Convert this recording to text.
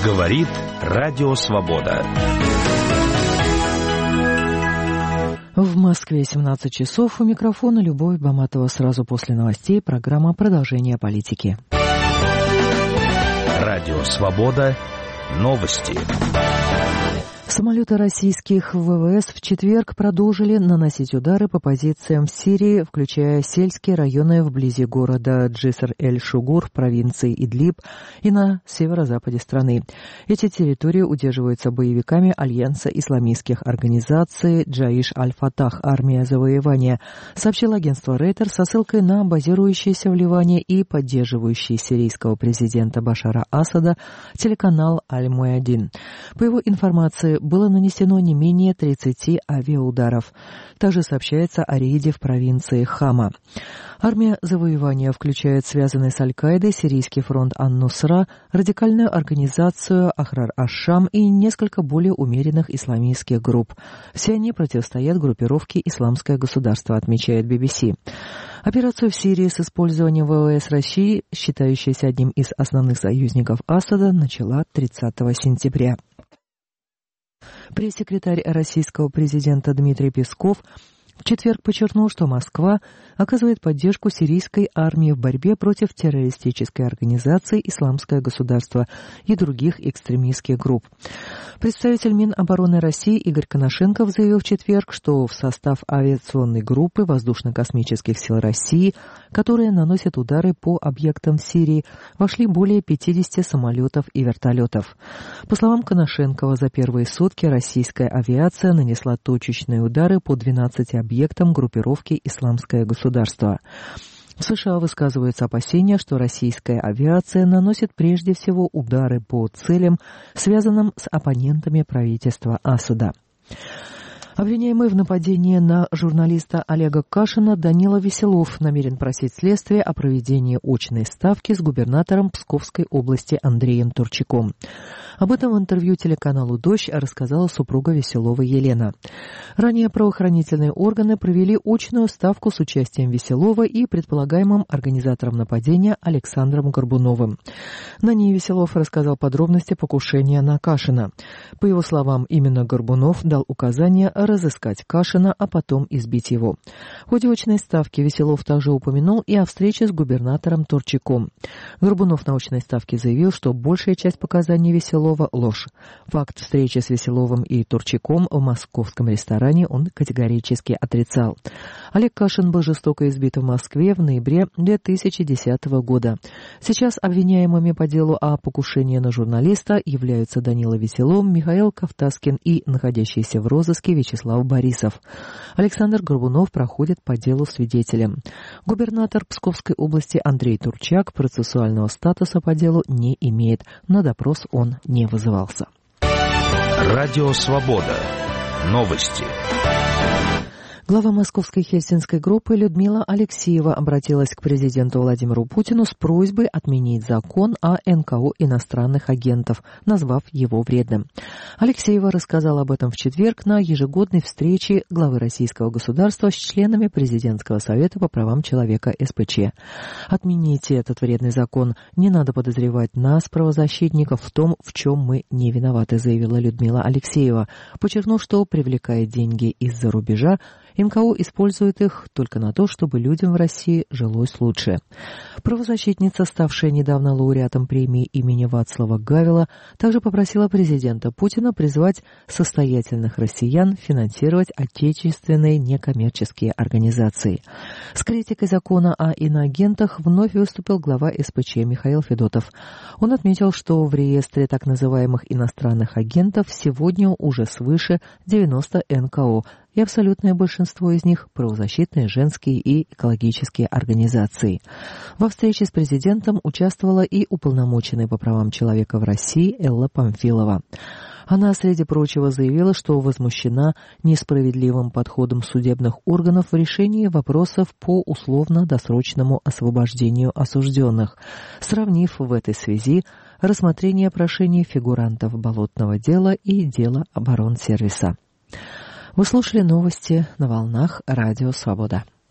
Говорит Радио Свобода. В Москве 17 часов. У микрофона Любовь Баматова. Сразу после новостей программа «Продолжение политики». Радио Свобода. Новости. Самолеты российских ВВС в четверг продолжили наносить удары по позициям в Сирии, включая сельские районы вблизи города Джиср-эль-Шугур, провинции Идлиб и на северо-западе страны. Эти территории удерживаются боевиками Альянса исламистских организаций Джаиш аль-Фатах, армия завоевания, сообщил агентство Рейтер со ссылкой на базирующийся в Ливане и поддерживающий сирийского президента Башара Асада телеканал Аль-Муядин. По его информации, было нанесено не менее 30 авиаударов. Также сообщается о рейде в провинции Хама. Армия завоевания включает связанный с Аль-Каидой Сирийский фронт Ан-Нусра, радикальную организацию Ахрар аш-Шам и несколько более умеренных исламистских групп. Все они противостоят группировке «Исламское государство», отмечает BBC. Операцию в Сирии с использованием ВВС России, считающейся одним из основных союзников Асада, начала 30 сентября. Пресс-секретарь российского президента Дмитрий Песков в четверг подчеркнул, что Москва оказывает поддержку сирийской армии в борьбе против террористической организации «Исламское государство» и других экстремистских групп. Представитель Минобороны России Игорь Коношенков заявил в четверг, что в состав авиационной группы воздушно-космических сил России, которые наносят удары по объектам в Сирии, вошли более 50 самолетов и вертолетов. По словам Коношенкова, за первые сутки российская авиация нанесла точечные удары по 12 объектам группировки «Исламское государство». В США высказываются опасения, что российская авиация наносит прежде всего удары по целям, связанным с оппонентами правительства Асада. Обвиняемый в нападении на журналиста Олега Кашина Данила Веселов намерен просить следствие о проведении очной ставки с губернатором Псковской области Андреем Турчаком. Об этом в интервью телеканалу «Дождь» рассказала супруга Веселова Елена. Ранее правоохранительные органы провели очную ставку с участием Веселова и предполагаемым организатором нападения Александром Горбуновым. На ней Веселов рассказал подробности покушения на Кашина. По его словам, именно Горбунов дал указание разыскать Кашина, а потом избить его. В ходе очной ставки Веселов также упомянул и о встрече с губернатором Турчаком. Горбунов на очной ставке заявил, что большая часть показаний Веселова – ложь. Факт встречи с Веселовым и Турчаком в московском ресторане он категорически отрицал. Олег Кашин был жестоко избит в Москве в ноябре 2010 года. Сейчас обвиняемыми по делу о покушении на журналиста являются Данила Веселов, Михаил Кавтаскин и находящийся в розыске Вячеслав Борисов. Александр Горбунов проходит по делу свидетелем. Губернатор Псковской области Андрей Турчак процессуального статуса по делу не имеет. На допрос он не вызывался. Радио Свобода. Новости. Глава московской хельсинской группы Людмила Алексеева обратилась к президенту Владимиру Путину с просьбой отменить закон о НКО иностранных агентов, назвав его вредным. Алексеева рассказала об этом в четверг на ежегодной встрече главы российского государства с членами Президентского совета по правам человека СПЧ. «Отмените этот вредный закон. Не надо подозревать нас, правозащитников, в том, в чем мы не виноваты», заявила Людмила Алексеева, подчеркнув, что привлекает деньги из-за рубежа, НКО использует их только на то, чтобы людям в России жилось лучше. Правозащитница, ставшая недавно лауреатом премии имени Вацлава Гавела, также попросила президента Путина призвать состоятельных россиян финансировать отечественные некоммерческие организации. С критикой закона о иноагентах вновь выступил глава СПЧ Михаил Федотов. Он отметил, что в реестре так называемых иностранных агентов сегодня уже свыше 90 НКО, и абсолютное большинство из них – правозащитные, женские и экологические организации. Во встрече с президентом участвовала и уполномоченная по правам человека в России Элла Памфилова. Она, среди прочего, заявила, что возмущена несправедливым подходом судебных органов в решении вопросов по условно-досрочному освобождению осужденных, сравнив в этой связи рассмотрение прошений фигурантов болотного дела и дела оборонсервиса. Вы слушали новости на волнах Радио Свобода.